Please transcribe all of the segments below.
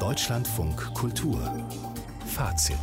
Deutschlandfunk Kultur Fazit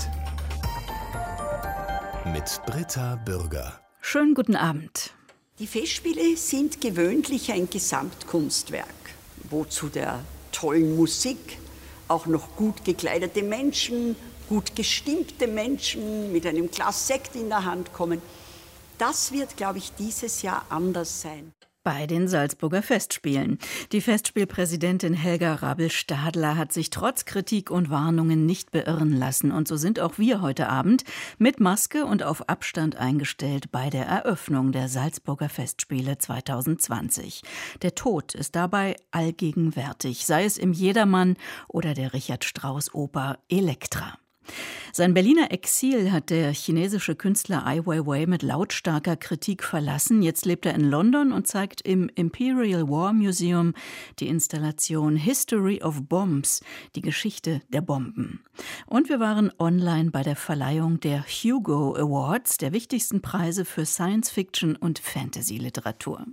mit Britta Bürger. Schönen guten Abend. Die Festspiele sind gewöhnlich ein Gesamtkunstwerk, wo zu der tollen Musik auch noch gut gekleidete Menschen, gut gestimmte Menschen mit einem Glas Sekt in der Hand kommen. Das wird, glaube ich, dieses Jahr anders sein. Bei den Salzburger Festspielen. Die Festspielpräsidentin Helga Rabel-Stadler hat sich trotz Kritik und Warnungen nicht beirren lassen. Und so sind auch wir heute Abend mit Maske und auf Abstand eingestellt bei der Eröffnung der Salzburger Festspiele 2020. Der Tod ist dabei allgegenwärtig, sei es im Jedermann oder der Richard-Strauss-Oper Elektra. Sein Berliner Exil hat der chinesische Künstler Ai Weiwei mit lautstarker Kritik verlassen. Jetzt lebt er in London und zeigt im Imperial War Museum die Installation History of Bombs, die Geschichte der Bomben. Und wir waren online bei der Verleihung der Hugo Awards, der wichtigsten Preise für Science-Fiction und Fantasy-Literatur.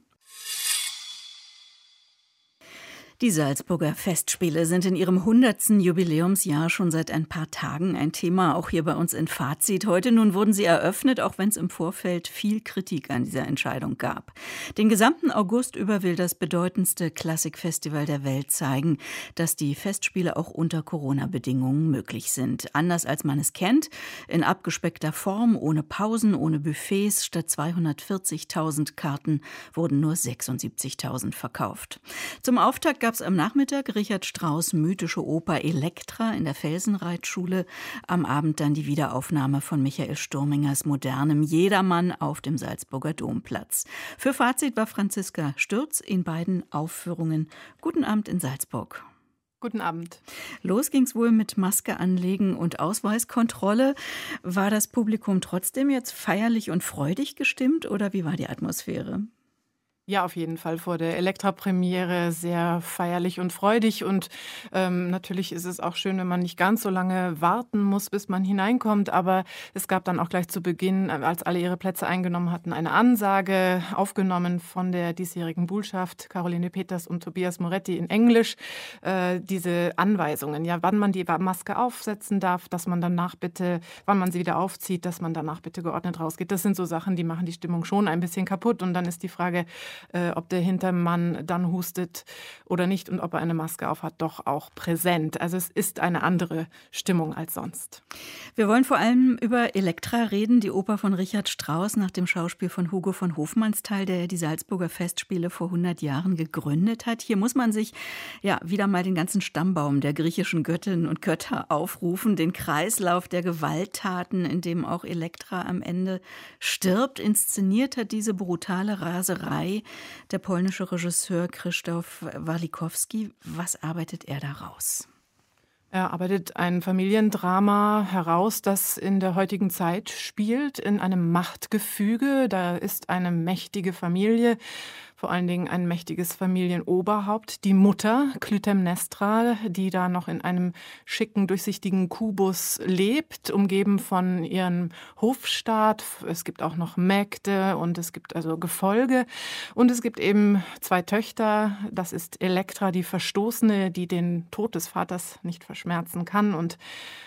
Die Salzburger Festspiele sind in ihrem 100. Jubiläumsjahr schon seit ein paar Tagen ein Thema, auch hier bei uns in Fazit. Heute nun wurden sie eröffnet, auch wenn es im Vorfeld viel Kritik an dieser Entscheidung gab. Den gesamten August über will das bedeutendste Klassikfestival der Welt zeigen, dass die Festspiele auch unter Corona-Bedingungen möglich sind. Anders als man es kennt, in abgespeckter Form, ohne Pausen, ohne Buffets. Statt 240.000 Karten wurden nur 76.000 verkauft. Zum Auftakt gab es am Nachmittag Richard Strauss' mythische Oper Elektra in der Felsenreitschule. Am Abend dann die Wiederaufnahme von Michael Sturmingers modernem Jedermann auf dem Salzburger Domplatz. Für Fazit war Franziska Stürz in beiden Aufführungen. Guten Abend in Salzburg. Guten Abend. Los ging's wohl mit Maske anlegen und Ausweiskontrolle. War das Publikum trotzdem jetzt feierlich und freudig gestimmt oder wie war die Atmosphäre? Ja, auf jeden Fall vor der Elektra-Premiere sehr feierlich und freudig. Und natürlich ist es auch schön, wenn man nicht ganz so lange warten muss, bis man hineinkommt. Aber es gab dann auch gleich zu Beginn, als alle ihre Plätze eingenommen hatten, eine Ansage aufgenommen von der diesjährigen Bullschaft, Caroline Peters und Tobias Moretti in Englisch. Diese Anweisungen, ja, wann man die Maske aufsetzen darf, dass man danach bitte, wann man sie wieder aufzieht, dass man danach bitte geordnet rausgeht. Das sind so Sachen, die machen die Stimmung schon ein bisschen kaputt. Und dann ist die Frage, ob der Hintermann dann hustet oder nicht und ob er eine Maske aufhat, doch auch präsent. Also es ist eine andere Stimmung als sonst. Wir wollen vor allem über Elektra reden, die Oper von Richard Strauss nach dem Schauspiel von Hugo von Hofmannsthal, der die Salzburger Festspiele vor 100 Jahren gegründet hat. Hier muss man sich ja wieder mal den ganzen Stammbaum der griechischen Göttinnen und Götter aufrufen, den Kreislauf der Gewalttaten, in dem auch Elektra am Ende stirbt. Inszeniert hat diese brutale Raserei der polnische Regisseur Krzysztof Walikowski. Was arbeitet er daraus? Er arbeitet ein Familiendrama heraus, das in der heutigen Zeit spielt, in einem Machtgefüge. Da ist eine mächtige Familie, vor allen Dingen ein mächtiges Familienoberhaupt, die Mutter Clytemnestra, die da noch in einem schicken, durchsichtigen Kubus lebt, umgeben von ihrem Hofstaat. Es gibt auch noch Mägde und es gibt also Gefolge. Und es gibt eben zwei Töchter. Das ist Elektra, die Verstoßene, die den Tod des Vaters nicht verschmerzen kann und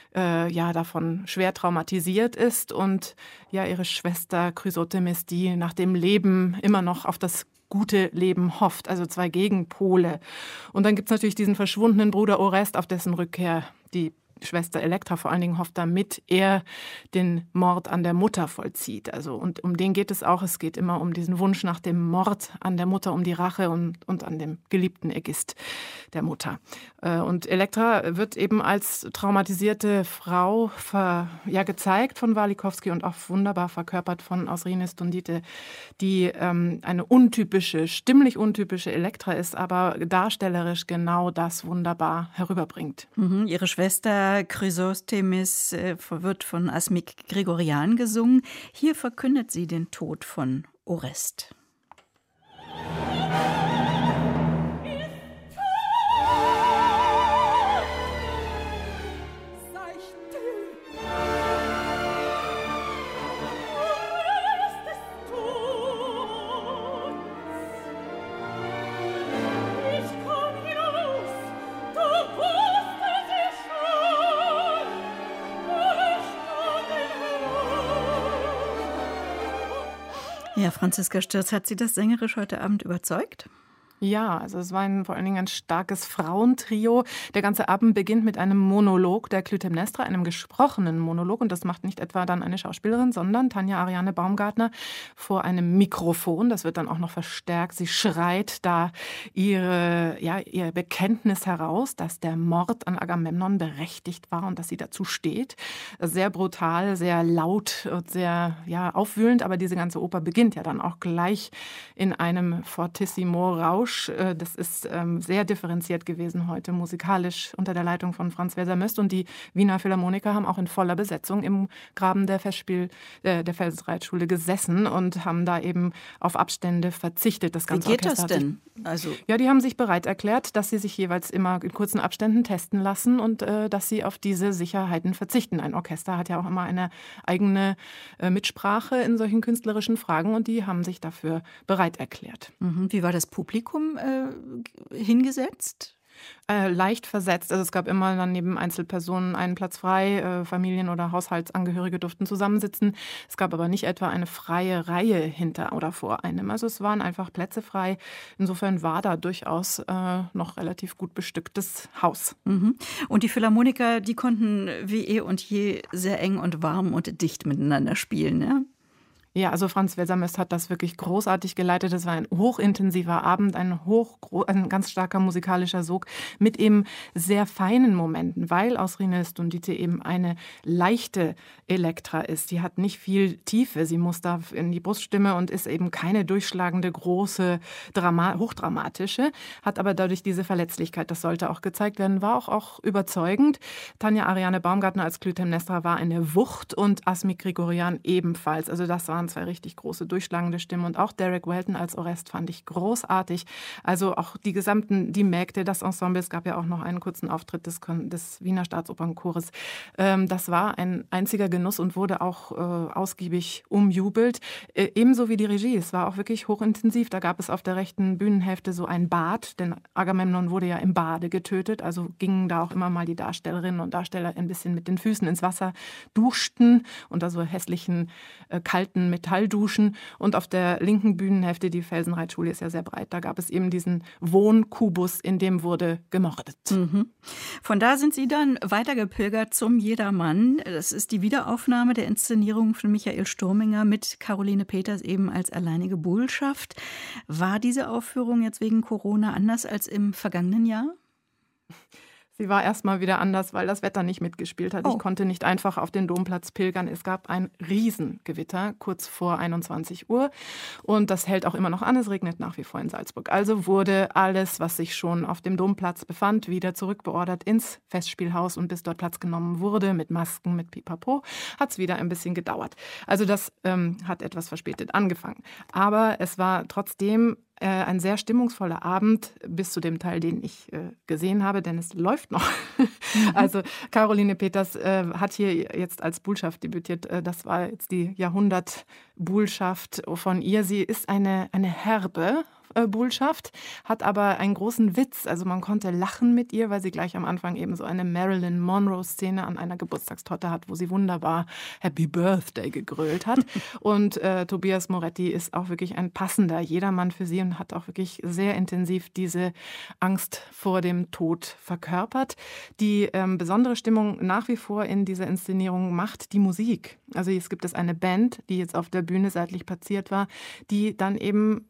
davon schwer traumatisiert ist. Und ja, ihre Schwester Chrysothemis, die nach dem Leben immer noch auf das gute Leben hofft, also zwei Gegenpole. Und dann gibt es natürlich diesen verschwundenen Bruder Orest, auf dessen Rückkehr die Schwester Elektra vor allen Dingen hofft, damit er den Mord an der Mutter vollzieht. Also, und um den geht es auch. Es geht immer um diesen Wunsch nach dem Mord an der Mutter, um die Rache und an dem geliebten Ägist der Mutter. Und Elektra wird eben als traumatisierte Frau gezeigt von Walikowski und auch wunderbar verkörpert von Ausrine Stundite, die eine stimmlich untypische Elektra ist, aber darstellerisch genau das wunderbar herüberbringt. Ihre Schwester Chrysothemis wird von Asmik Grigorian gesungen. Hier verkündet sie den Tod von Orest. Ja, Franziska Stürz, hat Sie das sängerisch heute Abend überzeugt? Ja, also es war vor allen Dingen ein starkes Frauentrio. Der ganze Abend beginnt mit einem Monolog der Clytemnestra, einem gesprochenen Monolog. Und das macht nicht etwa dann eine Schauspielerin, sondern Tanja Ariane Baumgartner vor einem Mikrofon. Das wird dann auch noch verstärkt. Sie schreit da ihr Bekenntnis heraus, dass der Mord an Agamemnon berechtigt war und dass sie dazu steht. Sehr brutal, sehr laut und sehr aufwühlend. Aber diese ganze Oper beginnt ja dann auch gleich in einem Fortissimo-Rausch. Das ist sehr differenziert gewesen heute, musikalisch unter der Leitung von Franz Welser-Möst. Und die Wiener Philharmoniker haben auch in voller Besetzung im Graben der der Felsreitschule gesessen und haben da eben auf Abstände verzichtet. Das ganze Wie geht Orchester das denn? die haben sich bereit erklärt, dass sie sich jeweils immer in kurzen Abständen testen lassen und dass sie auf diese Sicherheiten verzichten. Ein Orchester hat ja auch immer eine eigene Mitsprache in solchen künstlerischen Fragen und die haben sich dafür bereit erklärt. Wie war das Publikum hingesetzt? Leicht versetzt. Also es gab immer dann neben Einzelpersonen einen Platz frei. Familien- oder Haushaltsangehörige durften zusammensitzen. Es gab aber nicht etwa eine freie Reihe hinter oder vor einem. Also es waren einfach Plätze frei. Insofern war da durchaus noch relativ gut bestücktes Haus. Und die Philharmoniker, die konnten wie eh und je sehr eng und warm und dicht miteinander spielen, ja? Ja, also Franz Welser-Möst hat das wirklich großartig geleitet. Es war ein hochintensiver Abend, ein ganz starker musikalischer Sog mit eben sehr feinen Momenten, weil aus Rine Stundite eben eine leichte Elektra ist. Die hat nicht viel Tiefe, sie muss da in die Bruststimme und ist eben keine durchschlagende, große, hochdramatische, hat aber dadurch diese Verletzlichkeit, das sollte auch gezeigt werden, war auch überzeugend. Tanja Ariane Baumgartner als Clytemnestra war eine Wucht und Asmik Grigorian ebenfalls. Also das waren zwei richtig große, durchschlagende Stimmen. Und auch Derek Welton als Orest fand ich großartig. Also auch die Mägde, das Ensemble. Es gab ja auch noch einen kurzen Auftritt des Wiener Staatsopernchores. Das war ein einziger Genuss und wurde auch ausgiebig umjubelt. Ebenso wie die Regie. Es war auch wirklich hochintensiv. Da gab es auf der rechten Bühnenhälfte so ein Bad, denn Agamemnon wurde ja im Bade getötet. Also gingen da auch immer mal die Darstellerinnen und Darsteller ein bisschen mit den Füßen ins Wasser, duschten unter so hässlichen, kalten Metallduschen. Und auf der linken Bühnenhälfte, die Felsenreitschule ist ja sehr breit, da gab es eben diesen Wohnkubus, in dem wurde gemordet. Von da sind Sie dann weitergepilgert zum Jedermann. Das ist die Wiederaufnahme der Inszenierung von Michael Sturminger mit Caroline Peters eben als alleinige Buhlschaft. War diese Aufführung jetzt wegen Corona anders als im vergangenen Jahr? Sie war erstmal wieder anders, weil das Wetter nicht mitgespielt hat. Ich konnte nicht einfach auf den Domplatz pilgern. Es gab ein Riesengewitter kurz vor 21 Uhr und das hält auch immer noch an. Es regnet nach wie vor in Salzburg. Also wurde alles, was sich schon auf dem Domplatz befand, wieder zurückbeordert ins Festspielhaus und bis dort Platz genommen wurde mit Masken, mit Pipapo, hat es wieder ein bisschen gedauert. Also das hat etwas verspätet angefangen. Aber es war trotzdem ein sehr stimmungsvoller Abend bis zu dem Teil, den ich gesehen habe, denn es läuft noch. Also Caroline Peters hat hier jetzt als Buhlschaft debütiert. Das war jetzt die Jahrhundert-Buhlschaft von ihr. Sie ist eine herbe Buhlschaft, hat aber einen großen Witz. Also man konnte lachen mit ihr, weil sie gleich am Anfang eben so eine Marilyn Monroe-Szene an einer Geburtstagstorte hat, wo sie wunderbar Happy Birthday gegrölt hat. Und Tobias Moretti ist auch wirklich ein passender Jedermann für sie und hat auch wirklich sehr intensiv diese Angst vor dem Tod verkörpert. Die besondere Stimmung nach wie vor in dieser Inszenierung macht die Musik. Also es gibt eine Band, die jetzt auf der Bühne seitlich platziert war, die dann eben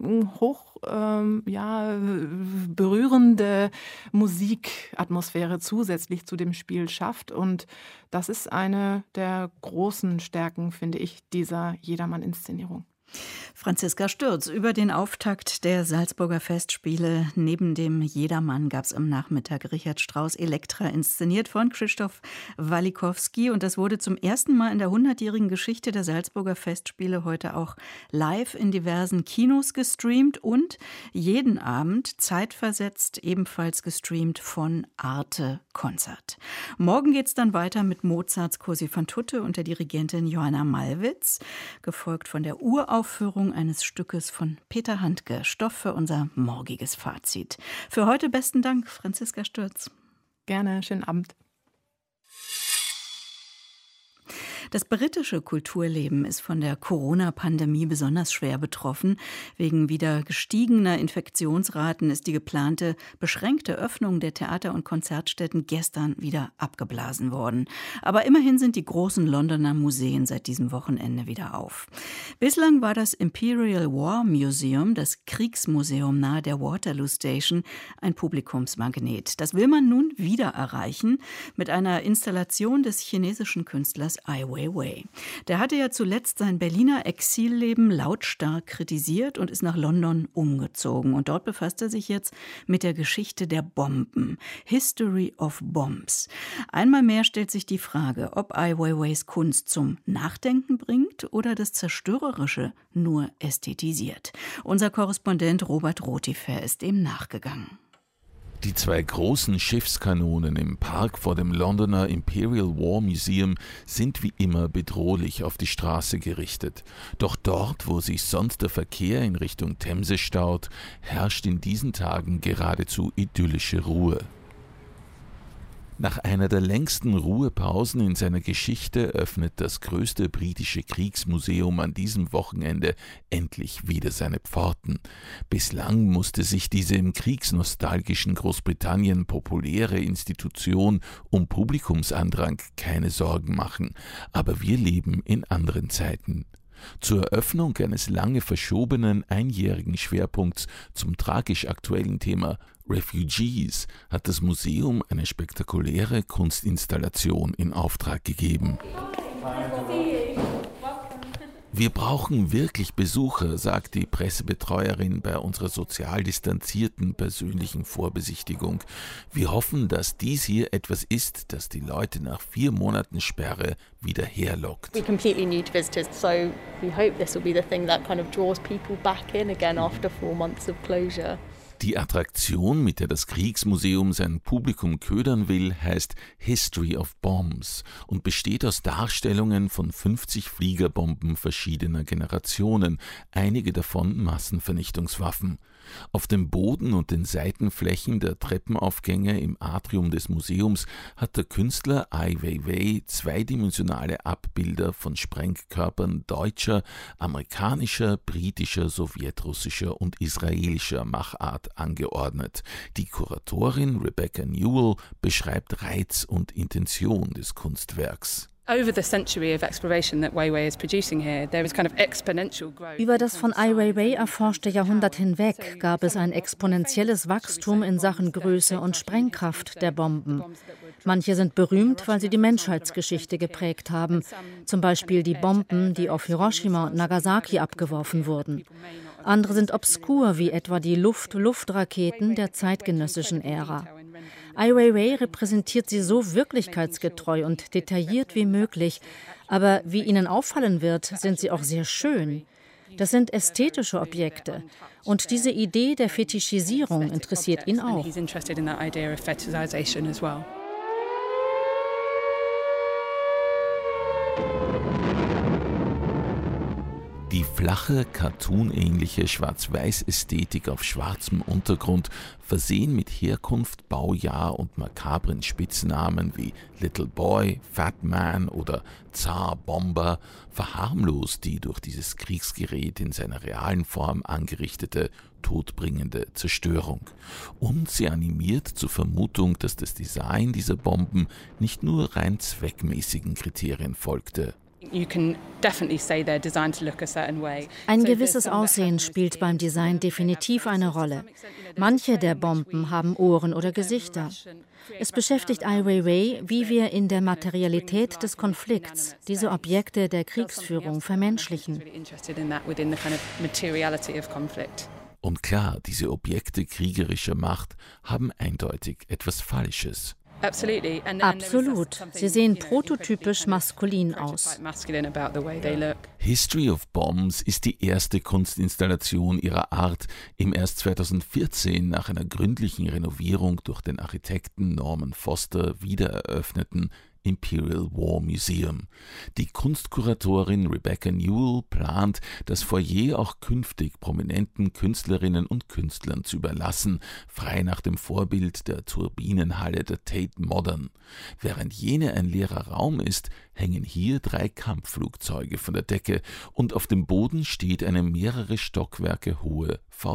berührende Musikatmosphäre zusätzlich zu dem Spiel schafft. Und das ist eine der großen Stärken, finde ich, dieser Jedermann-Inszenierung. Franziska Stürz über den Auftakt der Salzburger Festspiele. Neben dem Jedermann gab es am Nachmittag Richard Strauss Elektra, inszeniert von Krzysztof Walikowski. Und das wurde zum ersten Mal in der 100-jährigen Geschichte der Salzburger Festspiele heute auch live in diversen Kinos gestreamt und jeden Abend zeitversetzt ebenfalls gestreamt von Arte Konzert. Morgen geht es dann weiter mit Mozarts Così fan tutte und der Dirigentin Johanna Malwitz, gefolgt von der Uraufführung eines Stückes von Peter Handke. Stoff für unser morgiges Fazit. Für heute besten Dank, Franziska Stürz. Gerne, schönen Abend. Das britische Kulturleben ist von der Corona-Pandemie besonders schwer betroffen. Wegen wieder gestiegener Infektionsraten ist die geplante beschränkte Öffnung der Theater- und Konzertstätten gestern wieder abgeblasen worden. Aber immerhin sind die großen Londoner Museen seit diesem Wochenende wieder auf. Bislang war das Imperial War Museum, das Kriegsmuseum nahe der Waterloo Station, ein Publikumsmagnet. Das will man nun wieder erreichen mit einer Installation des chinesischen Künstlers Ai Weiwei. Der hatte ja zuletzt sein Berliner Exilleben lautstark kritisiert und ist nach London umgezogen. Und dort befasst er sich jetzt mit der Geschichte der Bomben. History of Bombs. Einmal mehr stellt sich die Frage, ob Ai Weiweis Kunst zum Nachdenken bringt oder das Zerstörerische nur ästhetisiert. Unser Korrespondent Robert Rotifer ist dem nachgegangen. Die 2 großen Schiffskanonen im Park vor dem Londoner Imperial War Museum sind wie immer bedrohlich auf die Straße gerichtet. Doch dort, wo sich sonst der Verkehr in Richtung Themse staut, herrscht in diesen Tagen geradezu idyllische Ruhe. Nach einer der längsten Ruhepausen in seiner Geschichte öffnet das größte britische Kriegsmuseum an diesem Wochenende endlich wieder seine Pforten. Bislang musste sich diese im kriegsnostalgischen Großbritannien populäre Institution um Publikumsandrang keine Sorgen machen. Aber wir leben in anderen Zeiten. Zur Eröffnung eines lange verschobenen einjährigen Schwerpunkts zum tragisch aktuellen Thema Refugees hat das Museum eine spektakuläre Kunstinstallation in Auftrag gegeben. Wir brauchen wirklich Besucher, sagt die Pressebetreuerin bei unserer sozial distanzierten persönlichen Vorbesichtigung. Wir hoffen, dass dies hier etwas ist, das die Leute nach 4 Monaten Sperre wieder herlockt. We're completely new to visitors, so we hope this will be the thing that kind of draws people back in again after 4 months of closure. Die Attraktion, mit der das Kriegsmuseum sein Publikum ködern will, heißt History of Bombs und besteht aus Darstellungen von 50 Fliegerbomben verschiedener Generationen, einige davon Massenvernichtungswaffen. Auf dem Boden und den Seitenflächen der Treppenaufgänge im Atrium des Museums hat der Künstler Ai Weiwei zweidimensionale Abbilder von Sprengkörpern deutscher, amerikanischer, britischer, sowjetrussischer und israelischer Machart angeordnet. Die Kuratorin Rebecca Newell beschreibt Reiz und Intention des Kunstwerks. Über das von Ai Weiwei erforschte Jahrhundert hinweg gab es ein exponentielles Wachstum in Sachen Größe und Sprengkraft der Bomben. Manche sind berühmt, weil sie die Menschheitsgeschichte geprägt haben. Zum Beispiel die Bomben, die auf Hiroshima und Nagasaki abgeworfen wurden. Andere sind obskur, wie etwa die Luft-Luft-Raketen der zeitgenössischen Ära. Ai Weiwei repräsentiert sie so wirklichkeitsgetreu und detailliert wie möglich, aber wie Ihnen auffallen wird, sind sie auch sehr schön. Das sind ästhetische Objekte und diese Idee der Fetischisierung interessiert ihn auch. Die flache, cartoonähnliche Schwarz-Weiß-Ästhetik auf schwarzem Untergrund, versehen mit Herkunft, Baujahr und makabren Spitznamen wie Little Boy, Fat Man oder Zar Bomber, verharmlost die durch dieses Kriegsgerät in seiner realen Form angerichtete, todbringende Zerstörung. Und sie animiert zur Vermutung, dass das Design dieser Bomben nicht nur rein zweckmäßigen Kriterien folgte. Ein gewisses Aussehen spielt beim Design definitiv eine Rolle. Manche der Bomben haben Ohren oder Gesichter. Es beschäftigt Ai Weiwei, wie wir in der Materialität des Konflikts diese Objekte der Kriegsführung vermenschlichen. Und klar, diese Objekte kriegerischer Macht haben eindeutig etwas Falsches. Absolut. Sie sehen prototypisch maskulin aus. History of Bombs ist die erste Kunstinstallation ihrer Art im erst 2014 nach einer gründlichen Renovierung durch den Architekten Norman Foster wiedereröffneten Imperial War Museum. Die Kunstkuratorin Rebecca Newell plant, das Foyer auch künftig prominenten Künstlerinnen und Künstlern zu überlassen, frei nach dem Vorbild der Turbinenhalle der Tate Modern. Während jene ein leerer Raum ist, hängen hier 3 Kampfflugzeuge von der Decke und auf dem Boden steht eine mehrere Stockwerke hohe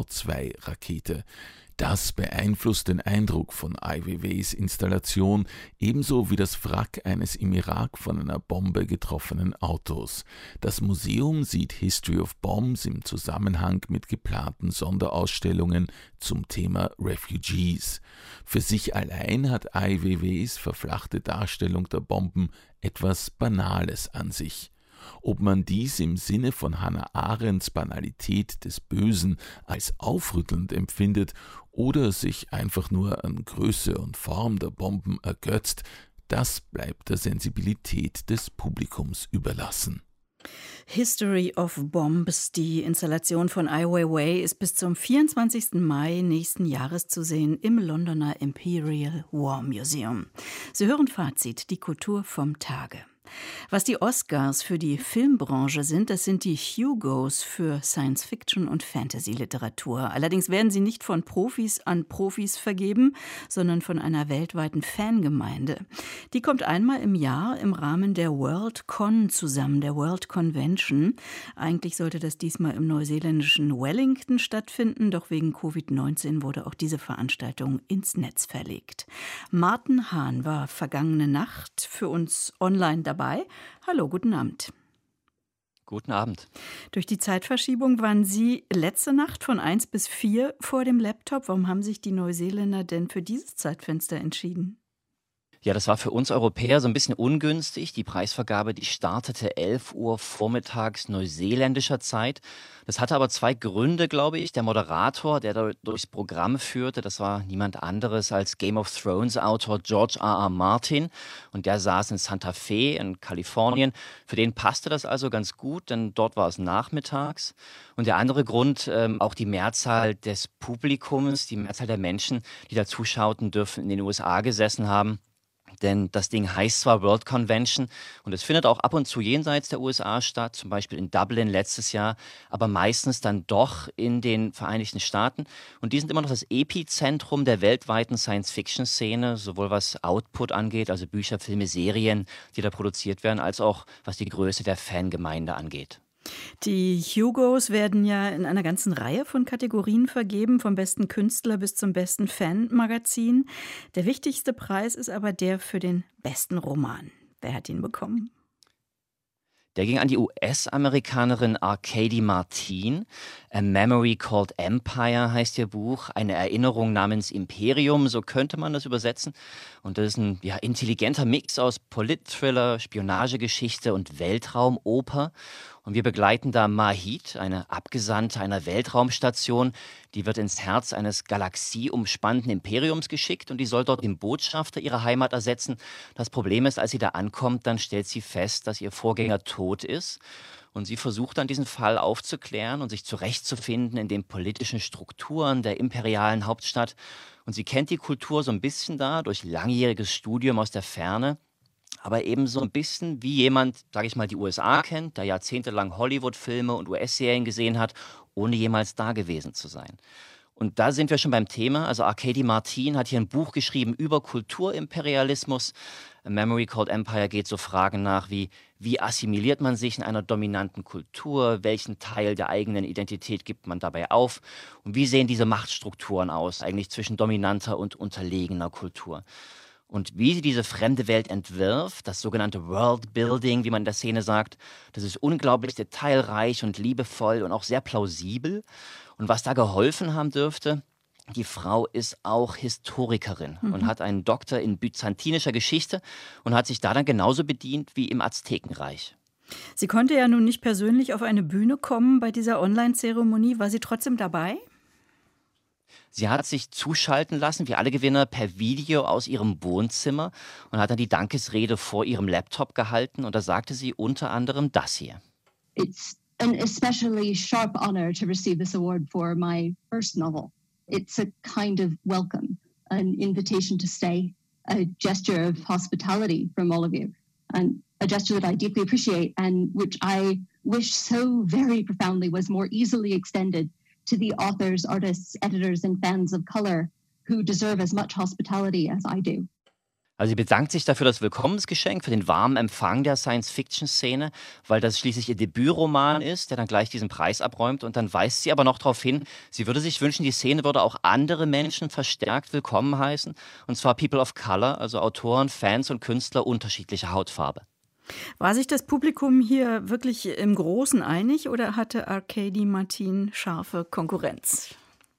V2-Rakete. Das beeinflusst den Eindruck von Ai Weiweis Installation, ebenso wie das Wrack eines im Irak von einer Bombe getroffenen Autos. Das Museum sieht History of Bombs im Zusammenhang mit geplanten Sonderausstellungen zum Thema Refugees. Für sich allein hat Ai Weiweis verflachte Darstellung der Bomben etwas Banales an sich. Ob man dies im Sinne von Hannah Arendts Banalität des Bösen als aufrüttelnd empfindet oder sich einfach nur an Größe und Form der Bomben ergötzt, das bleibt der Sensibilität des Publikums überlassen. History of Bombs, die Installation von Ai Weiwei, ist bis zum 24. Mai nächsten Jahres zu sehen im Londoner Imperial War Museum. Sie hören Fazit, die Kultur vom Tage. Was die Oscars für die Filmbranche sind, das sind die Hugos für Science-Fiction- und Fantasy-Literatur. Allerdings werden sie nicht von Profis an Profis vergeben, sondern von einer weltweiten Fangemeinde. Die kommt einmal im Jahr im Rahmen der Worldcon zusammen, der World Convention. Eigentlich sollte das diesmal im neuseeländischen Wellington stattfinden, doch wegen Covid-19 wurde auch diese Veranstaltung ins Netz verlegt. Martin Hahn war vergangene Nacht für uns online dabei. Hallo, guten Abend. Guten Abend. Durch die Zeitverschiebung waren Sie letzte Nacht von 1 bis 4 vor dem Laptop. Warum haben sich die Neuseeländer denn für dieses Zeitfenster entschieden? Ja, das war für uns Europäer so ein bisschen ungünstig. Die Preisvergabe, die startete 11 Uhr vormittags neuseeländischer Zeit. Das hatte aber 2 Gründe, glaube ich. Der Moderator, der da durchs Programm führte, das war niemand anderes als Game of Thrones Autor George R.R. Martin. Und der saß in Santa Fe in Kalifornien. Für den passte das also ganz gut, denn dort war es nachmittags. Und der andere Grund, auch die Mehrzahl des Publikums, die Mehrzahl der Menschen, die da zuschauten, dürfen in den USA gesessen haben. Denn das Ding heißt zwar World Convention und es findet auch ab und zu jenseits der USA statt, zum Beispiel in Dublin letztes Jahr, aber meistens dann doch in den Vereinigten Staaten. Und die sind immer noch das Epizentrum der weltweiten Science-Fiction-Szene, sowohl was Output angeht, also Bücher, Filme, Serien, die da produziert werden, als auch was die Größe der Fangemeinde angeht. Die Hugos werden ja in einer ganzen Reihe von Kategorien vergeben, vom besten Künstler bis zum besten Fanmagazin. Der wichtigste Preis ist aber der für den besten Roman. Wer hat ihn bekommen? Der ging an die US-Amerikanerin Arkady Martin. A Memory Called Empire heißt ihr Buch. Eine Erinnerung namens Imperium, so könnte man das übersetzen. Und das ist ein intelligenter Mix aus Polit-Thriller, Spionagegeschichte und Weltraumoper. Und wir begleiten da Mahit, eine Abgesandte einer Weltraumstation. Die wird ins Herz eines galaxieumspannten Imperiums geschickt und die soll dort den Botschafter ihrer Heimat ersetzen. Das Problem ist, als sie da ankommt, dann stellt sie fest, dass ihr Vorgänger tot ist. Und sie versucht dann, diesen Fall aufzuklären und sich zurechtzufinden in den politischen Strukturen der imperialen Hauptstadt. Und sie kennt die Kultur so ein bisschen da durch langjähriges Studium aus der Ferne. Aber eben so ein bisschen wie jemand, sage ich mal, die USA kennt, der jahrzehntelang Hollywood-Filme und US-Serien gesehen hat, ohne jemals da gewesen zu sein. Und da sind wir schon beim Thema. Also Arkady Martin hat hier ein Buch geschrieben über Kulturimperialismus. A Memory Called Empire geht so Fragen nach wie assimiliert man sich in einer dominanten Kultur, welchen Teil der eigenen Identität gibt man dabei auf und wie sehen diese Machtstrukturen aus, eigentlich zwischen dominanter und unterlegener Kultur. Und wie sie diese fremde Welt entwirft, das sogenannte Worldbuilding, wie man in der Szene sagt, das ist unglaublich detailreich und liebevoll und auch sehr plausibel. Und was da geholfen haben dürfte, die Frau ist auch Historikerin und hat einen Doktor in byzantinischer Geschichte und hat sich da dann genauso bedient wie im Aztekenreich. Sie konnte ja nun nicht persönlich auf eine Bühne kommen bei dieser Online-Zeremonie. War sie trotzdem dabei? Sie hat sich zuschalten lassen, wie alle Gewinner, per Video aus ihrem Wohnzimmer und hat dann die Dankesrede vor ihrem Laptop gehalten. Und da sagte sie unter anderem das hier. It's an especially sharp honor to receive this award for my first novel. It's a kind of welcome, an invitation to stay, a gesture of hospitality from all of you, and a gesture that I deeply appreciate and which I wish so very profoundly was more easily extended to the authors, artists, editors and fans of color who deserve as much hospitality as I do. Also sie bedankt sich dafür das Willkommensgeschenk, für den warmen Empfang der Science-Fiction-Szene, weil das schließlich ihr Debütroman ist, der dann gleich diesen Preis abräumt. Und dann weist sie aber noch darauf hin, sie würde sich wünschen, die Szene würde auch andere Menschen verstärkt willkommen heißen. Und zwar People of Color, also Autoren, Fans und Künstler unterschiedlicher Hautfarbe. War sich das Publikum hier wirklich im Großen einig oder hatte Arkady Martin scharfe Konkurrenz?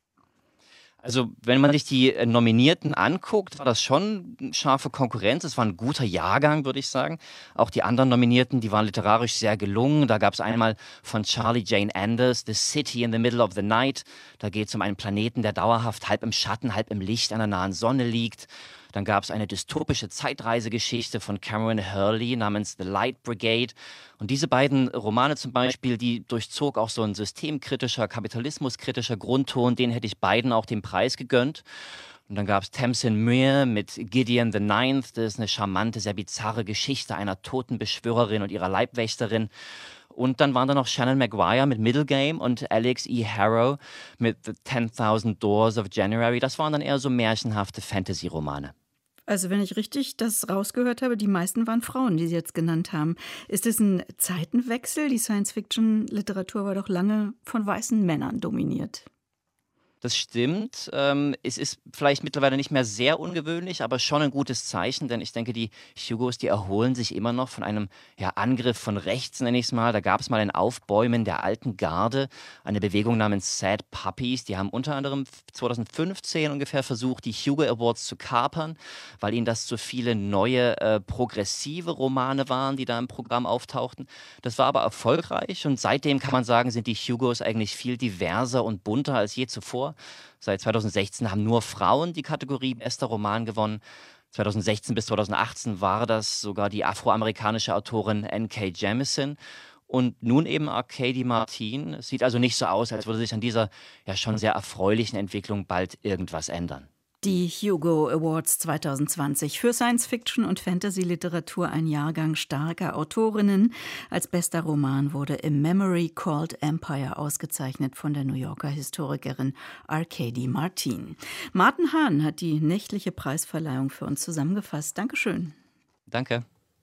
Also wenn man sich die Nominierten anguckt, war das schon scharfe Konkurrenz. Es war ein guter Jahrgang, würde ich sagen. Auch die anderen Nominierten, die waren literarisch sehr gelungen. Da gab es einmal von Charlie Jane Anders, The City in the Middle of the Night. Da geht es um einen Planeten, der dauerhaft halb im Schatten, halb im Licht an der nahen Sonne liegt. Dann gab es eine dystopische Zeitreisegeschichte von Cameron Hurley namens The Light Brigade. Und diese beiden Romane zum Beispiel, die durchzog auch so ein systemkritischer, kapitalismuskritischer Grundton. Den hätte ich beiden auch den Preis gegönnt. Und dann gab es Tamsin Muir mit Gideon the Ninth. Das ist eine charmante, sehr bizarre Geschichte einer toten Beschwörerin und ihrer Leibwächterin. Und dann waren da noch Shannon Maguire mit Middle Game und Alex E. Harrow mit The 10,000 Doors of January. Das waren dann eher so märchenhafte Fantasy-Romane. Also wenn ich richtig das rausgehört habe, die meisten waren Frauen, die Sie jetzt genannt haben. Ist es ein Zeitenwechsel? Die Science-Fiction-Literatur war doch lange von weißen Männern dominiert. Das stimmt. Es ist vielleicht mittlerweile nicht mehr sehr ungewöhnlich, aber schon ein gutes Zeichen, denn ich denke, die Hugos, die erholen sich immer noch von einem Angriff von rechts, nenne ich es mal. Da gab es mal ein Aufbäumen der alten Garde, eine Bewegung namens Sad Puppies. Die haben unter anderem 2015 ungefähr versucht, die Hugo Awards zu kapern, weil ihnen das zu viele neue progressive Romane waren, die da im Programm auftauchten. Das war aber erfolgreich und seitdem kann man sagen, sind die Hugos eigentlich viel diverser und bunter als je zuvor. Seit 2016 haben nur Frauen die Kategorie Bester Roman gewonnen. 2016 bis 2018 war das sogar die afroamerikanische Autorin N.K. Jemisin. Und nun eben Arkady Martin. Es sieht also nicht so aus, als würde sich an dieser schon sehr erfreulichen Entwicklung bald irgendwas ändern. Die Hugo Awards 2020 für Science-Fiction und Fantasy-Literatur, ein Jahrgang starker Autorinnen. Als bester Roman wurde A Memory Called Empire ausgezeichnet von der New Yorker Historikerin Arkady Martin. Martin Hahn hat die nächtliche Preisverleihung für uns zusammengefasst. Dankeschön. Danke.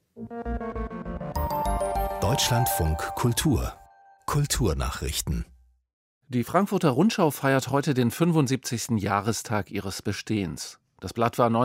Deutschlandfunk Kultur. Kulturnachrichten. Die Frankfurter Rundschau feiert heute den 75. Jahrestag ihres Bestehens. Das Blatt war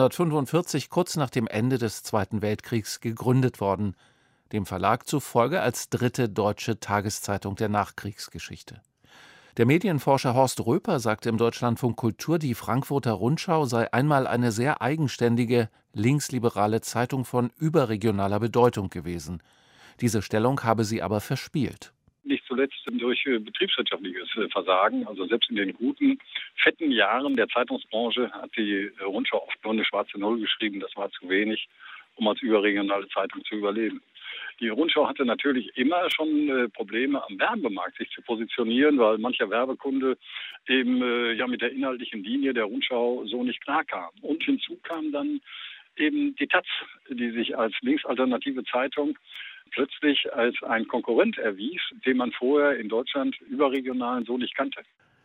1945, kurz nach dem Ende des Zweiten Weltkriegs, gegründet worden, dem Verlag zufolge als dritte deutsche Tageszeitung der Nachkriegsgeschichte. Der Medienforscher Horst Röper sagte im Deutschlandfunk Kultur, die Frankfurter Rundschau sei einmal eine sehr eigenständige, linksliberale Zeitung von überregionaler Bedeutung gewesen. Diese Stellung habe sie aber verspielt. Nicht zuletzt durch betriebswirtschaftliches Versagen. Also selbst in den guten, fetten Jahren der Zeitungsbranche hat die Rundschau oft nur eine schwarze Null geschrieben. Das war zu wenig, um als überregionale Zeitung zu überleben. Die Rundschau hatte natürlich immer schon Probleme am Werbemarkt, sich zu positionieren, weil mancher Werbekunde eben mit der inhaltlichen Linie der Rundschau so nicht klarkam. Und hinzu kam dann eben die taz, die sich als linksalternative Zeitung plötzlich als ein Konkurrent erwies, den man vorher in Deutschland überregional so nicht kannte.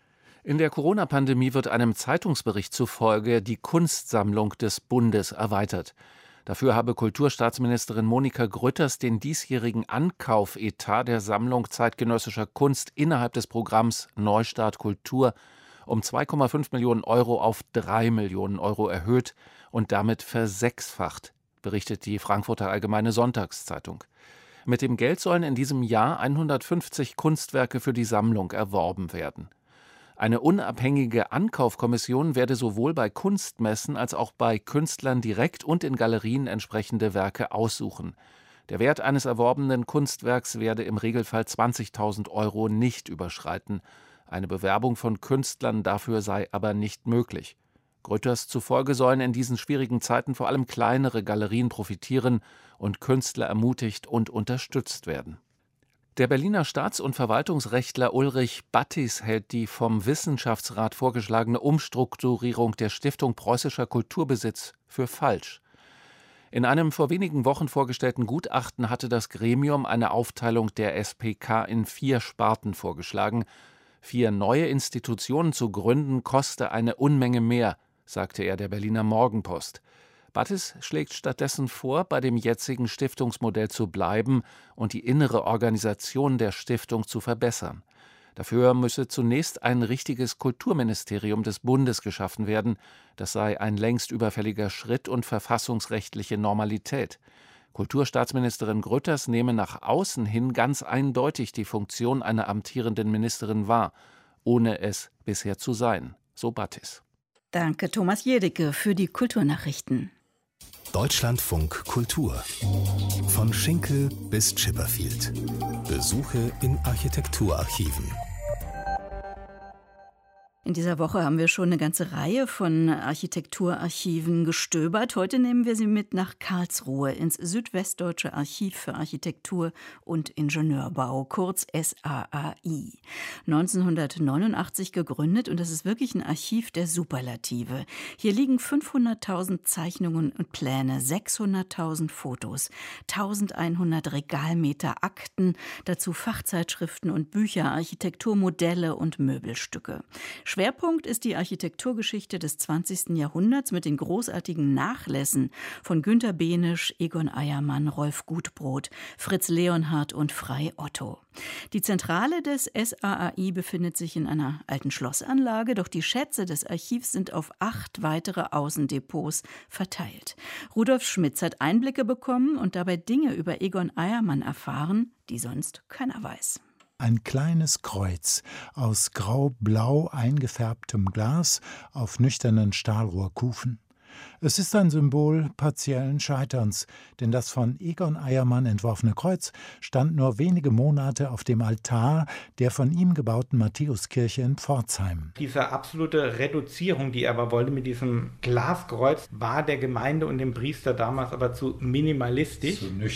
In der Corona-Pandemie wird einem Zeitungsbericht zufolge die Kunstsammlung des Bundes erweitert. Dafür habe Kulturstaatsministerin Monika Grütters den diesjährigen Ankaufetat der Sammlung zeitgenössischer Kunst innerhalb des Programms Neustart Kultur um 2,5 Millionen Euro auf 3 Millionen Euro erhöht und damit versechsfacht, berichtet die Frankfurter Allgemeine Sonntagszeitung. Mit dem Geld sollen in diesem Jahr 150 Kunstwerke für die Sammlung erworben werden. Eine unabhängige Ankaufkommission werde sowohl bei Kunstmessen als auch bei Künstlern direkt und in Galerien entsprechende Werke aussuchen. Der Wert eines erworbenen Kunstwerks werde im Regelfall 20.000 Euro nicht überschreiten. Eine Bewerbung von Künstlern dafür sei aber nicht möglich. Grütters zufolge sollen in diesen schwierigen Zeiten vor allem kleinere Galerien profitieren und Künstler ermutigt und unterstützt werden. Der Berliner Staats- und Verwaltungsrechtler Ulrich Battis hält die vom Wissenschaftsrat vorgeschlagene Umstrukturierung der Stiftung Preußischer Kulturbesitz für falsch. In einem vor wenigen Wochen vorgestellten Gutachten hatte das Gremium eine Aufteilung der SPK in 4 Sparten vorgeschlagen. 4 neue Institutionen zu gründen koste eine Unmenge mehr, sagte er der Berliner Morgenpost. Battis schlägt stattdessen vor, bei dem jetzigen Stiftungsmodell zu bleiben und die innere Organisation der Stiftung zu verbessern. Dafür müsse zunächst ein richtiges Kulturministerium des Bundes geschaffen werden. Das sei ein längst überfälliger Schritt und verfassungsrechtliche Normalität. Kulturstaatsministerin Grütters nehme nach außen hin ganz eindeutig die Funktion einer amtierenden Ministerin wahr, ohne es bisher zu sein, so Battis. Danke, Thomas Jedicke, für die Kulturnachrichten. Deutschlandfunk Kultur. Von Schinkel bis Chipperfield. Besuche in Architekturarchiven. In dieser Woche haben wir schon eine ganze Reihe von Architekturarchiven gestöbert. Heute nehmen wir Sie mit nach Karlsruhe ins Südwestdeutsche Archiv für Architektur und Ingenieurbau, kurz SAAI. 1989 gegründet und das ist wirklich ein Archiv der Superlative. Hier liegen 500.000 Zeichnungen und Pläne, 600.000 Fotos, 1.100 Regalmeter Akten, dazu Fachzeitschriften und Bücher, Architekturmodelle und Möbelstücke. Schwerpunkt ist die Architekturgeschichte des 20. Jahrhunderts mit den großartigen Nachlässen von Günter Behnisch, Egon Eiermann, Rolf Gutbrot, Fritz Leonhard und Frei Otto. Die Zentrale des SAAI befindet sich in einer alten Schlossanlage, doch die Schätze des Archivs sind auf 8 weitere Außendepots verteilt. Rudolf Schmitz hat Einblicke bekommen und dabei Dinge über Egon Eiermann erfahren, die sonst keiner weiß. Ein kleines Kreuz aus grau-blau eingefärbtem Glas auf nüchternen Stahlrohrkufen. Es ist ein Symbol partiellen Scheiterns, denn das von Egon Eiermann entworfene Kreuz stand nur wenige Monate auf dem Altar der von ihm gebauten Matthäuskirche in Pforzheim. Diese absolute Reduzierung, die er aber wollte mit diesem Glaskreuz, war der Gemeinde und dem Priester damals aber zu minimalistisch.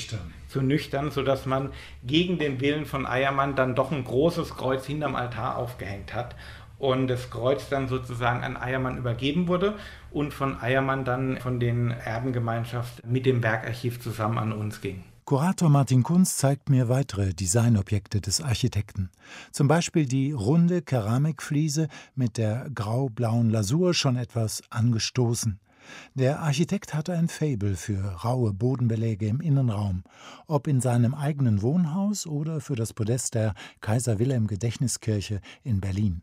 Zu nüchtern, sodass man gegen den Willen von Eiermann dann doch ein großes Kreuz hinterm Altar aufgehängt hat. Und das Kreuz dann sozusagen an Eiermann übergeben wurde und von Eiermann dann von den Erbengemeinschaft mit dem Werkarchiv zusammen an uns ging. Kurator Martin Kunz zeigt mir weitere Designobjekte des Architekten. Zum Beispiel die runde Keramikfliese mit der grau-blauen Lasur, schon etwas angestoßen. Der Architekt hatte ein Faible für raue Bodenbeläge im Innenraum, ob in seinem eigenen Wohnhaus oder für das Podest der Kaiser-Wilhelm-Gedächtniskirche in Berlin.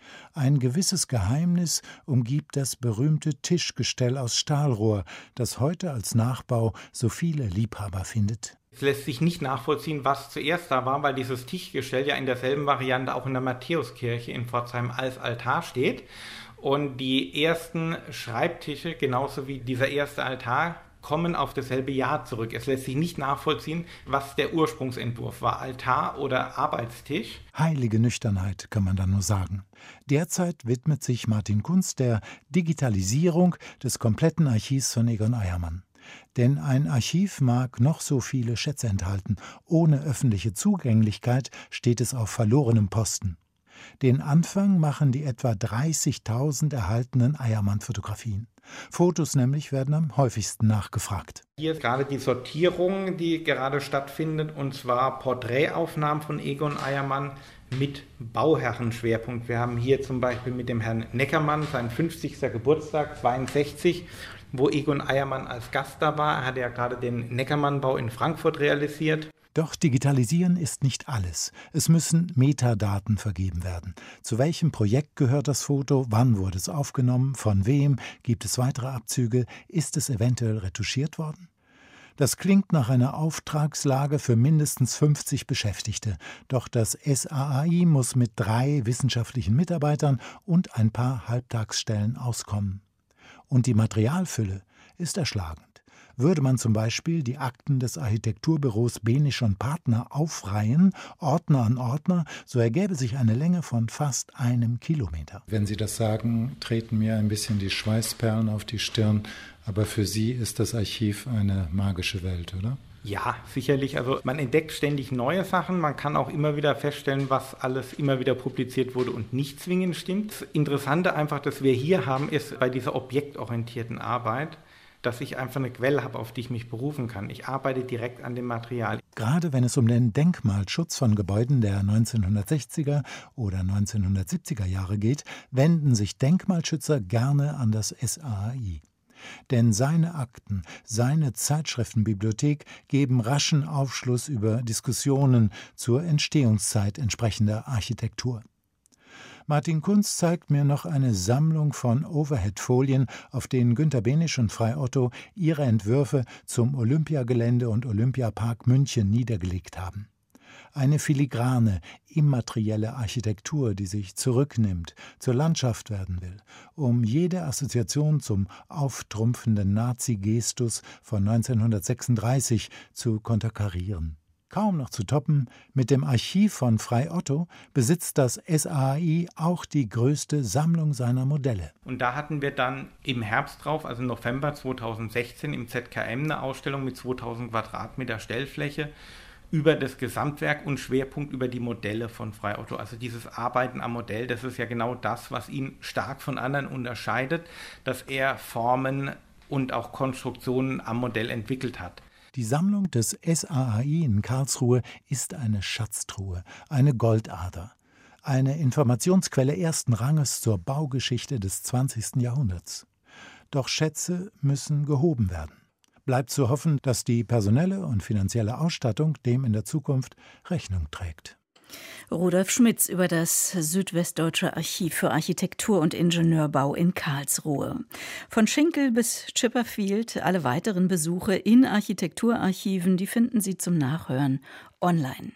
Ein gewisses Geheimnis umgibt das berühmte Tischgestell aus Stahlrohr, das heute als Nachbau so viele Liebhaber findet. Es lässt sich nicht nachvollziehen, was zuerst da war, weil dieses Tischgestell ja in derselben Variante auch in der Matthäuskirche in Pforzheim als Altar steht. Und die ersten Schreibtische, genauso wie dieser erste Altar, kommen auf dasselbe Jahr zurück. Es lässt sich nicht nachvollziehen, was der Ursprungsentwurf war, Altar oder Arbeitstisch. Heilige Nüchternheit, kann man da nur sagen. Derzeit widmet sich Martin Kunz der Digitalisierung des kompletten Archivs von Egon Eiermann. Denn ein Archiv mag noch so viele Schätze enthalten, ohne öffentliche Zugänglichkeit steht es auf verlorenem Posten. Den Anfang machen die etwa 30.000 erhaltenen Eiermann-Fotografien. Fotos nämlich werden am häufigsten nachgefragt. Hier ist gerade die Sortierung, die gerade stattfindet, und zwar Porträtaufnahmen von Egon Eiermann mit Bauherrenschwerpunkt. Wir haben hier zum Beispiel mit dem Herrn Neckermann seinen 50. Geburtstag, 62, wo Egon Eiermann als Gast da war. Er hatte ja gerade den Neckermann-Bau in Frankfurt realisiert. Doch Digitalisieren ist nicht alles. Es müssen Metadaten vergeben werden. Zu welchem Projekt gehört das Foto? Wann wurde es aufgenommen? Von wem? Gibt es weitere Abzüge? Ist es eventuell retuschiert worden? Das klingt nach einer Auftragslage für mindestens 50 Beschäftigte. Doch das SAAI muss mit 3 wissenschaftlichen Mitarbeitern und ein paar Halbtagsstellen auskommen. Und die Materialfülle ist erschlagend. Würde man zum Beispiel die Akten des Architekturbüros Behnisch & Partner aufreihen, Ordner an Ordner, so ergäbe sich eine Länge von fast 1 Kilometer. Wenn Sie das sagen, treten mir ein bisschen die Schweißperlen auf die Stirn. Aber für Sie ist das Archiv eine magische Welt, oder? Ja, sicherlich. Also man entdeckt ständig neue Sachen. Man kann auch immer wieder feststellen, was alles immer wieder publiziert wurde und nicht zwingend stimmt. Das Interessante einfach, das wir hier haben, ist bei dieser objektorientierten Arbeit, dass ich einfach eine Quelle habe, auf die ich mich berufen kann. Ich arbeite direkt an dem Material. Gerade wenn es um den Denkmalschutz von Gebäuden der 1960er oder 1970er Jahre geht, wenden sich Denkmalschützer gerne an das SAAI. Denn seine Akten, seine Zeitschriftenbibliothek geben raschen Aufschluss über Diskussionen zur Entstehungszeit entsprechender Architektur. Martin Kunz zeigt mir noch eine Sammlung von Overhead-Folien, auf denen Günter Behnisch und Frei Otto ihre Entwürfe zum Olympiagelände und Olympiapark München niedergelegt haben. Eine filigrane, immaterielle Architektur, die sich zurücknimmt, zur Landschaft werden will, um jede Assoziation zum auftrumpfenden Nazi-Gestus von 1936 zu konterkarieren. Kaum noch zu toppen, mit dem Archiv von Frei Otto besitzt das SAAI auch die größte Sammlung seiner Modelle. Und da hatten wir dann im Herbst drauf, also November 2016, im ZKM eine Ausstellung mit 2000 Quadratmeter Stellfläche über das Gesamtwerk und Schwerpunkt über die Modelle von Frei Otto. Also dieses Arbeiten am Modell, das ist ja genau das, was ihn stark von anderen unterscheidet, dass er Formen und auch Konstruktionen am Modell entwickelt hat. Die Sammlung des SAAI in Karlsruhe ist eine Schatztruhe, eine Goldader, eine Informationsquelle ersten Ranges zur Baugeschichte des 20. Jahrhunderts. Doch Schätze müssen gehoben werden. Bleibt zu hoffen, dass die personelle und finanzielle Ausstattung dem in der Zukunft Rechnung trägt. Rudolf Schmitz über das Südwestdeutsche Archiv für Architektur und Ingenieurbau in Karlsruhe. Von Schinkel bis Chipperfield, alle weiteren Besuche in Architekturarchiven, die finden Sie zum Nachhören online.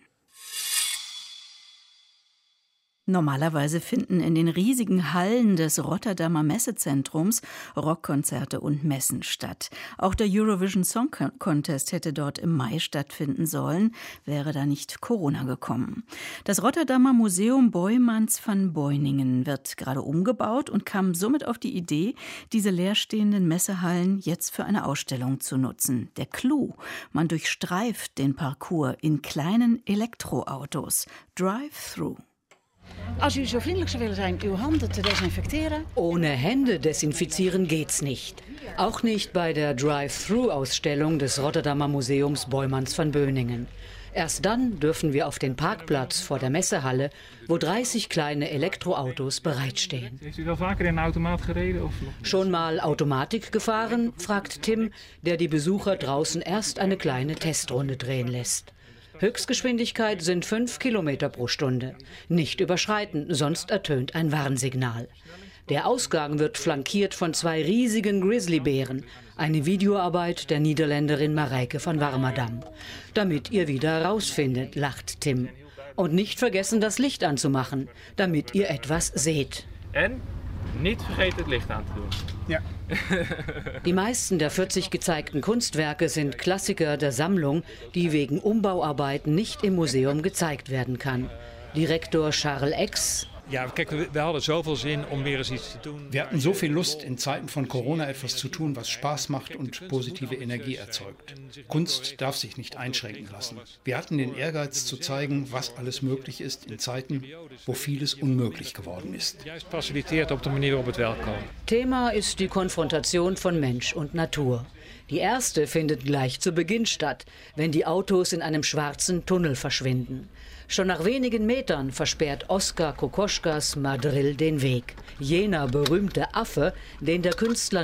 Normalerweise finden in den riesigen Hallen des Rotterdamer Messezentrums Rockkonzerte und Messen statt. Auch der Eurovision Song Contest hätte dort im Mai stattfinden sollen, wäre da nicht Corona gekommen. Das Rotterdamer Museum Boijmans van Beuningen wird gerade umgebaut und kam somit auf die Idee, diese leerstehenden Messehallen jetzt für eine Ausstellung zu nutzen. Der Clou: man durchstreift den Parcours in kleinen Elektroautos. Drive-through. Als u zo vriendelijk zou willen zijn, uw handen te desinfecteren. Ohne Hände desinfizieren geht's nicht. Auch nicht bei der Drive-Through-Ausstellung des Rotterdamer Museums Boijmans van Beuningen. Erst dann dürfen wir auf den Parkplatz vor der Messehalle, wo 30 kleine Elektroautos bereitstehen. Heeft u wel vaker in een automaat gereden? Schon mal Automatik gefahren, fragt Tim, der die Besucher draußen erst eine kleine Testrunde drehen lässt. Höchstgeschwindigkeit sind 5 Kilometer pro Stunde. Nicht überschreiten, sonst ertönt ein Warnsignal. Der Ausgang wird flankiert von 2 riesigen Grizzlybären. Eine Videoarbeit der Niederländerin Marijke van Warmerdam. Damit ihr wieder rausfindet, lacht Tim. Und nicht vergessen, das Licht anzumachen, damit ihr etwas seht. Nicht vergeten, das Licht anzutun. Ja. Die meisten der 40 gezeigten Kunstwerke sind Klassiker der Sammlung, die wegen Umbauarbeiten nicht im Museum gezeigt werden kann. Direktor Charles Ex: Ja, kijk, wir hadden zoveel zin om weer eens iets te doen. Wir hatten so viel Lust, in Zeiten von Corona etwas zu tun, was Spaß macht und positive Energie erzeugt. Kunst darf sich nicht einschränken lassen. Wir hatten den Ehrgeiz zu zeigen, was alles möglich ist in Zeiten, wo vieles unmöglich geworden ist. Juist faciliteert op de manier waarop het wel kan. Thema ist die Konfrontation von Mensch und Natur. Die erste findet gleich zu Beginn statt, wenn die Autos in einem schwarzen Tunnel verschwinden. Schon nach wenigen Metern versperrt Oskar Kokoschkas Madrill den Weg. Jener berühmte Affe, den der Künstler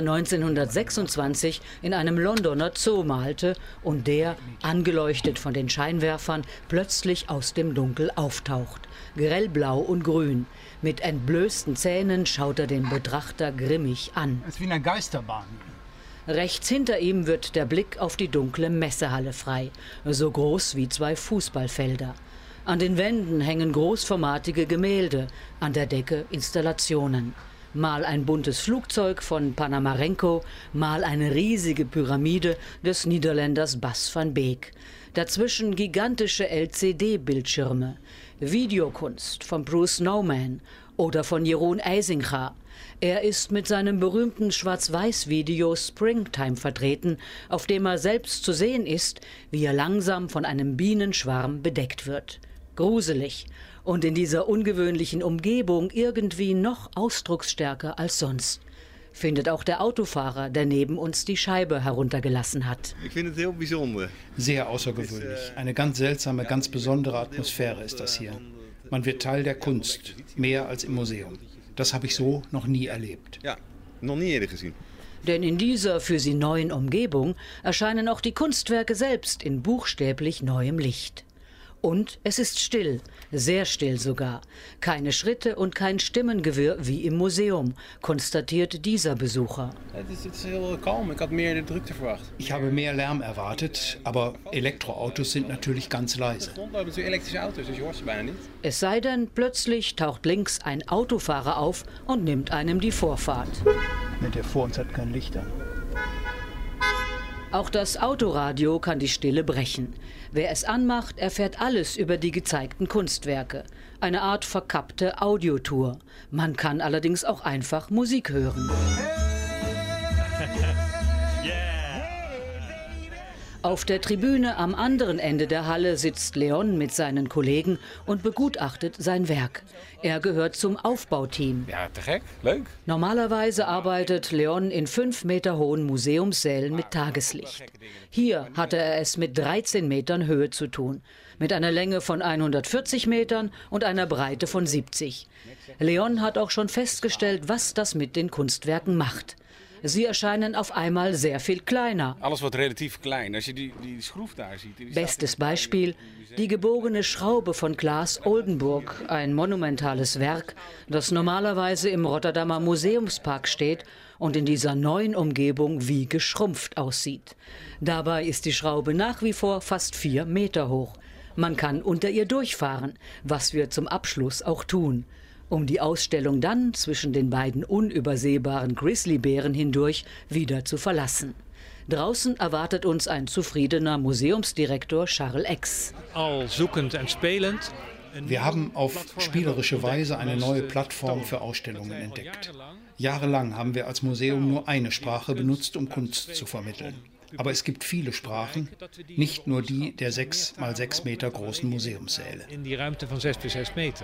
1926 in einem Londoner Zoo malte und der, angeleuchtet von den Scheinwerfern, plötzlich aus dem Dunkel auftaucht. Grellblau und grün. Mit entblößten Zähnen schaut er den Betrachter grimmig an. Es ist wie eine Geisterbahn. Rechts hinter ihm wird der Blick auf die dunkle Messehalle frei, so groß wie 2 Fußballfelder. An den Wänden hängen großformatige Gemälde, an der Decke Installationen. Mal ein buntes Flugzeug von Panamarenko, mal eine riesige Pyramide des Niederländers Bas van Beek. Dazwischen gigantische LCD-Bildschirme, Videokunst von Bruce Nauman oder von Jeroen IJzinga. Er ist mit seinem berühmten Schwarz-Weiß-Video Springtime vertreten, auf dem er selbst zu sehen ist, wie er langsam von einem Bienenschwarm bedeckt wird. Gruselig und in dieser ungewöhnlichen Umgebung irgendwie noch ausdrucksstärker als sonst. Findet auch der Autofahrer, der neben uns die Scheibe heruntergelassen hat. Ich finde es sehr bijzonder. Sehr außergewöhnlich. Eine ganz seltsame, ganz besondere Atmosphäre ist das hier. Man wird Teil der Kunst, mehr als im Museum. Das habe ich so noch nie erlebt. Ja, noch nie eerder gesehen. Denn in dieser für sie neuen Umgebung erscheinen auch die Kunstwerke selbst in buchstäblich neuem Licht. Und es ist still, sehr still sogar. Keine Schritte und kein Stimmengewirr wie im Museum, konstatiert dieser Besucher. Es ist heel kalm, ich hatte mehr Drukte verwacht. Ich habe mehr Lärm erwartet, aber Elektroautos sind natürlich ganz leise. Elektrische Autos, dus je hoort ze bijna nicht. Es sei denn, plötzlich taucht links ein Autofahrer auf und nimmt einem die Vorfahrt. Der vor uns hat kein Licht an. Auch das Autoradio kann die Stille brechen. Wer es anmacht, erfährt alles über die gezeigten Kunstwerke. Eine Art verkappte Audiotour. Man kann allerdings auch einfach Musik hören. Auf der Tribüne am anderen Ende der Halle sitzt Leon mit seinen Kollegen und begutachtet sein Werk. Er gehört zum Aufbauteam. Ja, te gek, leuk. Normalerweise arbeitet Leon in 5 Meter hohen Museumssälen mit Tageslicht. Hier hatte er es mit 13 Metern Höhe zu tun, mit einer Länge von 140 Metern und einer Breite von 70. Leon hat auch schon festgestellt, was das mit den Kunstwerken macht. Sie erscheinen auf einmal sehr viel kleiner. Alles wordt relatief klein. Als je die schroef daar ziet. Bestes Beispiel, die gebogene Schraube von Claes Oldenburg, ein monumentales Werk, das normalerweise im Rotterdamer Museumspark steht und in dieser neuen Umgebung wie geschrumpft aussieht. Dabei ist die Schraube nach wie vor fast 4 Meter hoch. Man kann unter ihr durchfahren, was wir zum Abschluss auch tun. Um die Ausstellung dann zwischen den beiden unübersehbaren Grizzlybären hindurch wieder zu verlassen. Draußen erwartet uns ein zufriedener Museumsdirektor Charles Ex. Al zoekend en spelend. Wir haben auf spielerische Weise eine neue Plattform für Ausstellungen entdeckt. Jahrelang haben wir als Museum nur eine Sprache benutzt, um Kunst zu vermitteln. Aber es gibt viele Sprachen, nicht nur die der 6 mal 6 Meter großen Museumssäle. In die Ruimte van 6 bis 6 Meter.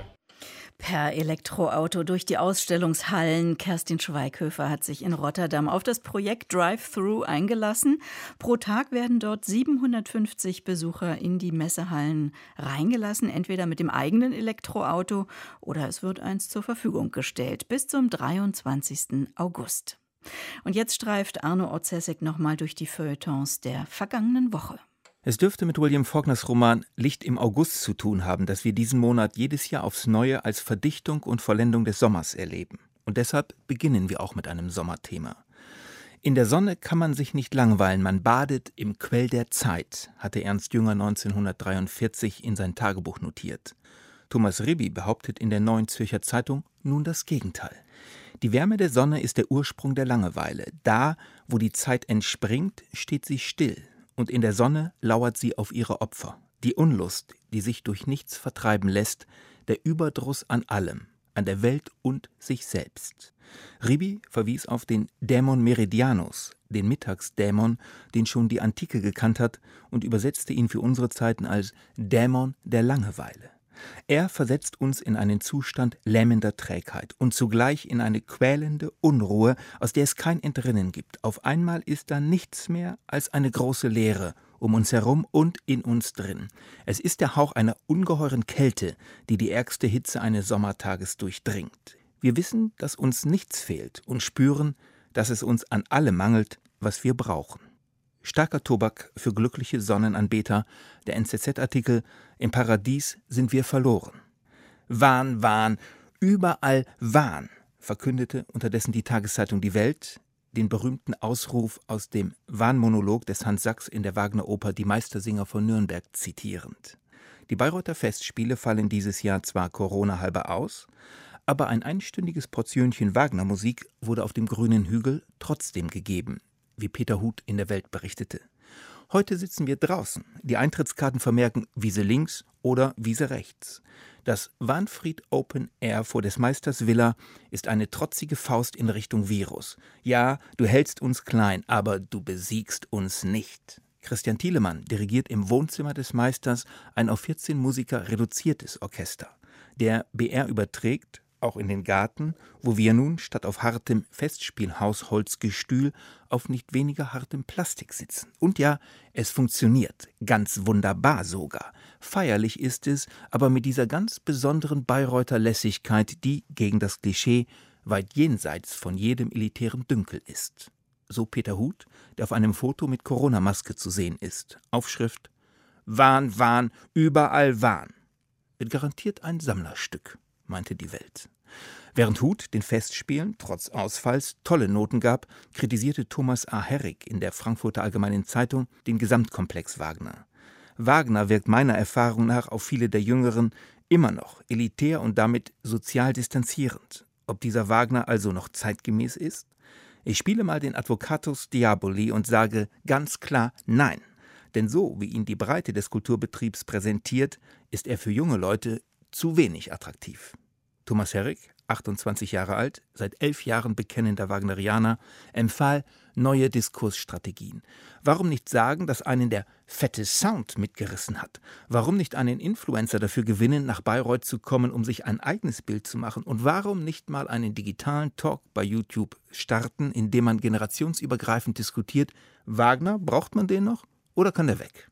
Per Elektroauto durch die Ausstellungshallen. Kerstin Schweighöfer hat sich in Rotterdam auf das Projekt Drive-Thru eingelassen. Pro Tag werden dort 750 Besucher in die Messehallen reingelassen, entweder mit dem eigenen Elektroauto oder es wird eins zur Verfügung gestellt, bis zum 23. August. Und jetzt streift Arno Orzesek nochmal durch die Feuilletons der vergangenen Woche. Es dürfte mit William Faulkners Roman Licht im August zu tun haben, dass wir diesen Monat jedes Jahr aufs Neue als Verdichtung und Vollendung des Sommers erleben. Und deshalb beginnen wir auch mit einem Sommerthema. In der Sonne kann man sich nicht langweilen, man badet im Quell der Zeit, hatte Ernst Jünger 1943 in sein Tagebuch notiert. Thomas Ribby behauptet in der Neuen Zürcher Zeitung nun das Gegenteil. Die Wärme der Sonne ist der Ursprung der Langeweile. Da, wo die Zeit entspringt, steht sie still. Und in der Sonne lauert sie auf ihre Opfer. Die Unlust, die sich durch nichts vertreiben lässt, der Überdruss an allem, an der Welt und sich selbst. Ribby verwies auf den Dämon Meridianus, den Mittagsdämon, den schon die Antike gekannt hat, und übersetzte ihn für unsere Zeiten als Dämon der Langeweile. Er versetzt uns in einen Zustand lähmender Trägheit und zugleich in eine quälende Unruhe, aus der es kein Entrinnen gibt. Auf einmal ist da nichts mehr als eine große Leere um uns herum und in uns drin. Es ist der Hauch einer ungeheuren Kälte, die die ärgste Hitze eines Sommertages durchdringt. Wir wissen, dass uns nichts fehlt und spüren, dass es uns an allem mangelt, was wir brauchen. Starker Tobak für glückliche Sonnenanbeter, der NZZ-Artikel »Im Paradies sind wir verloren«. Wahn, Wahn, überall Wahn, verkündete unterdessen die Tageszeitung Die Welt, den berühmten Ausruf aus dem Wahnmonolog des Hans Sachs in der Wagner-Oper Die Meistersinger von Nürnberg zitierend. Die Bayreuther Festspiele fallen dieses Jahr zwar Corona halber aus, aber ein einstündiges Portionchen Wagner-Musik wurde auf dem grünen Hügel trotzdem gegeben, wie Peter Huth in der Welt berichtete. Heute sitzen wir draußen. Die Eintrittskarten vermerken Wiese links oder Wiese rechts. Das Wahnfried Open Air vor des Meisters Villa ist eine trotzige Faust in Richtung Virus. Ja, du hältst uns klein, aber du besiegst uns nicht. Christian Thielemann dirigiert im Wohnzimmer des Meisters ein auf 14 Musiker reduziertes Orchester. Der BR überträgt, auch in den Garten, wo wir nun statt auf hartem Festspielhausholzgestühl auf nicht weniger hartem Plastik sitzen. Und ja, es funktioniert, ganz wunderbar sogar. Feierlich ist es, aber mit dieser ganz besonderen Bayreuther Lässigkeit, die, gegen das Klischee, weit jenseits von jedem elitären Dünkel ist. So Peter Huth, der auf einem Foto mit Corona-Maske zu sehen ist. Aufschrift: Wahn, Wahn, überall Wahn. Wird garantiert ein Sammlerstück, meinte die Welt. Während Huth den Festspielen trotz Ausfalls tolle Noten gab, kritisierte Thomas A. Herrig in der Frankfurter Allgemeinen Zeitung den Gesamtkomplex Wagner. Wagner wirkt meiner Erfahrung nach auf viele der Jüngeren immer noch elitär und damit sozial distanzierend. Ob dieser Wagner also noch zeitgemäß ist? Ich spiele mal den Advocatus Diaboli und sage ganz klar Nein. Denn so, wie ihn die Breite des Kulturbetriebs präsentiert, ist er für junge Leute zu wenig attraktiv. Thomas Herrig, 28 Jahre alt, seit 11 Jahren bekennender Wagnerianer, empfahl neue Diskursstrategien. Warum nicht sagen, dass einen der fette Sound mitgerissen hat? Warum nicht einen Influencer dafür gewinnen, nach Bayreuth zu kommen, um sich ein eigenes Bild zu machen? Und warum nicht mal einen digitalen Talk bei YouTube starten, in dem man generationsübergreifend diskutiert, Wagner, braucht man den noch oder kann der weg?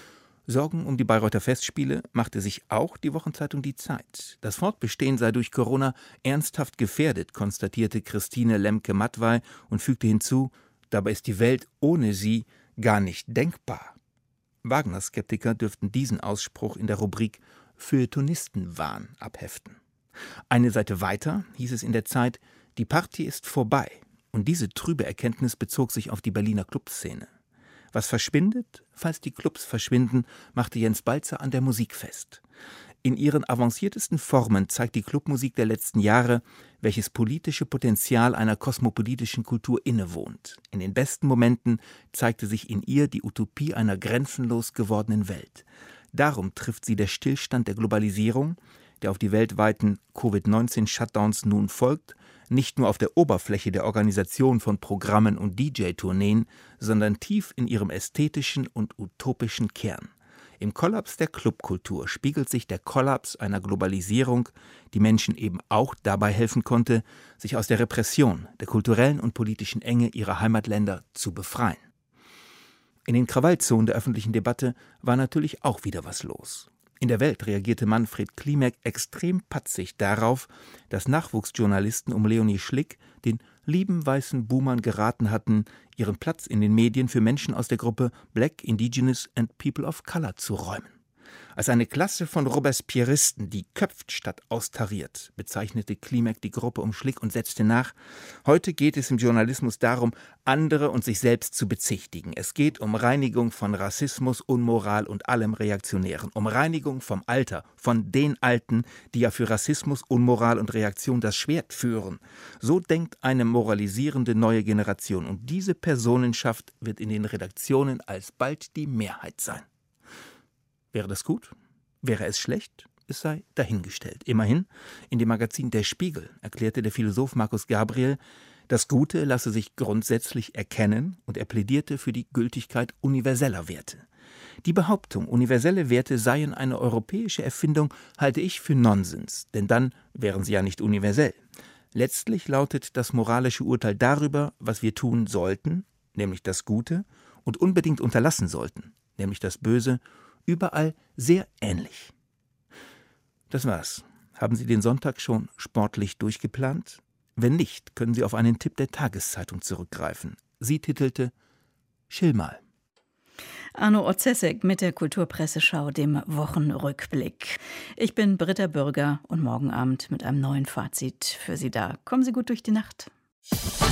Sorgen um die Bayreuther Festspiele machte sich auch die Wochenzeitung Die Zeit. Das Fortbestehen sei durch Corona ernsthaft gefährdet, konstatierte Christine Lemke-Mattwey und fügte hinzu, dabei ist die Welt ohne sie gar nicht denkbar. Wagner-Skeptiker dürften diesen Ausspruch in der Rubrik Feuilletonistenwahn abheften. Eine Seite weiter hieß es in der Zeit, die Party ist vorbei. Und diese trübe Erkenntnis bezog sich auf die Berliner Clubszene. Was verschwindet, falls die Clubs verschwinden, machte Jens Balzer an der Musik fest. In ihren avanciertesten Formen zeigt die Clubmusik der letzten Jahre, welches politische Potenzial einer kosmopolitischen Kultur innewohnt. In den besten Momenten zeigte sich in ihr die Utopie einer grenzenlos gewordenen Welt. Darum trifft sie der Stillstand der Globalisierung, der auf die weltweiten Covid-19-Shutdowns nun folgt, nicht nur auf der Oberfläche der Organisation von Programmen und DJ-Tourneen, sondern tief in ihrem ästhetischen und utopischen Kern. Im Kollaps der Clubkultur spiegelt sich der Kollaps einer Globalisierung, die Menschen eben auch dabei helfen konnte, sich aus der Repression, der kulturellen und politischen Enge ihrer Heimatländer zu befreien. In den Krawallzonen der öffentlichen Debatte war natürlich auch wieder was los. In der Welt reagierte Manfred Klimek extrem patzig darauf, dass Nachwuchsjournalisten um Leonie Schlick den lieben weißen Boomern geraten hatten, ihren Platz in den Medien für Menschen aus der Gruppe Black, Indigenous and People of Color zu räumen. Als eine Klasse von Robespierristen, die köpft statt austariert, bezeichnete Klimek die Gruppe um Schlick und setzte nach: Heute geht es im Journalismus darum, andere und sich selbst zu bezichtigen. Es geht um Reinigung von Rassismus, Unmoral und allem Reaktionären. Um Reinigung vom Alter, von den Alten, die ja für Rassismus, Unmoral und Reaktion das Schwert führen. So denkt eine moralisierende neue Generation. Und diese Personenschaft wird in den Redaktionen alsbald die Mehrheit sein. Wäre das gut? Wäre es schlecht? Es sei dahingestellt. Immerhin, in dem Magazin Der Spiegel erklärte der Philosoph Markus Gabriel, das Gute lasse sich grundsätzlich erkennen, und er plädierte für die Gültigkeit universeller Werte. Die Behauptung, universelle Werte seien eine europäische Erfindung, halte ich für Nonsens, denn dann wären sie ja nicht universell. Letztlich lautet das moralische Urteil darüber, was wir tun sollten, nämlich das Gute, und unbedingt unterlassen sollten, nämlich das Böse, überall sehr ähnlich. Das war's. Haben Sie den Sonntag schon sportlich durchgeplant? Wenn nicht, können Sie auf einen Tipp der Tageszeitung zurückgreifen. Sie titelte Chill mal. Arno Otzesek mit der Kulturpresseschau, dem Wochenrückblick. Ich bin Britta Bürger und morgen Abend mit einem neuen Fazit für Sie da. Kommen Sie gut durch die Nacht.